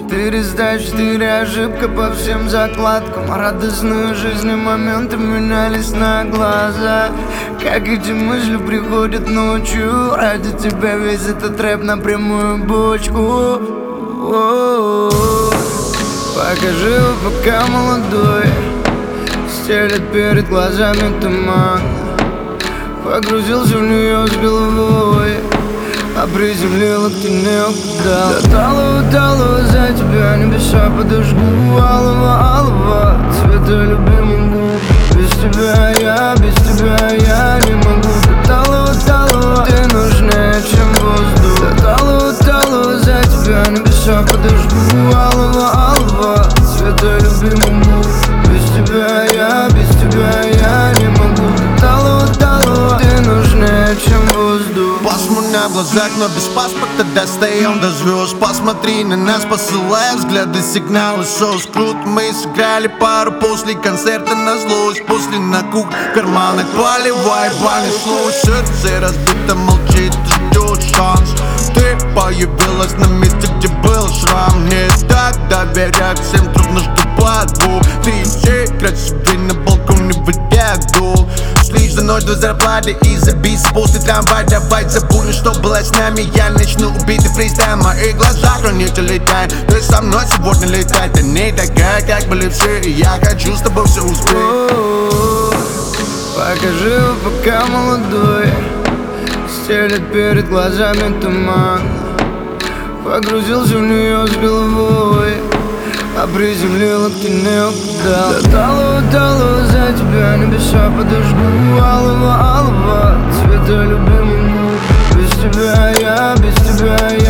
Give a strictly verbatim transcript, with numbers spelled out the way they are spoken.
Четыре сдачи, четыре ошибка по всем закладкам. Радостную жизнь и моменты менялись на глаза. Как эти мысли приходят ночью. Ради тебя весь этот рэп на прямую бочку. О-о-о. Покажи его, пока молодой. Стелет перед глазами туман. Погрузился в нее с головой, а приземлила ты некуда. До талого, талого за тебя небеса подожгу. Алого, алого цвета любимых губ. Без тебя я, без тебя я не могу. До талого, талого ты нужнее, чем воздух. До талого, талого за тебя небеса подожгу. Алого, алого цвета любимых губ. Без тебя я, без тебя я не могу. До талого, талого ты нужнее, чем воздух. Пасмурно в глазах, но без паспорта достаем до звезд. Посмотри на нас, посылая взгляды, сигналы сос. Круто мы сыграли пару после концерта на злость. После на кук в карманах поливай, понеслось. Сердце разбито, молчит, ждет шанс. Ты появилась на месте, где был шрам. Не так доверять всем, трудно, что подвох. Ты еще красивей на балконе в дул. Шли за ночь до зарплаты и забейся после трамвая. Давай забудем, что было с нами. Я начну убитый фристайл, мои глаза хранитель летает. Ты со мной сегодня летать. Ты не такая, как были все, и я хочу с тобой все успеть. О-о-о. Покажи его, пока молодой. Стелет перед глазами туман. Погрузился в нее с головой, а приземлила ты некуда. До талого, талого за тебя небеса подожгу. Алого, алого цвета любимых губ. Без тебя я, без тебя я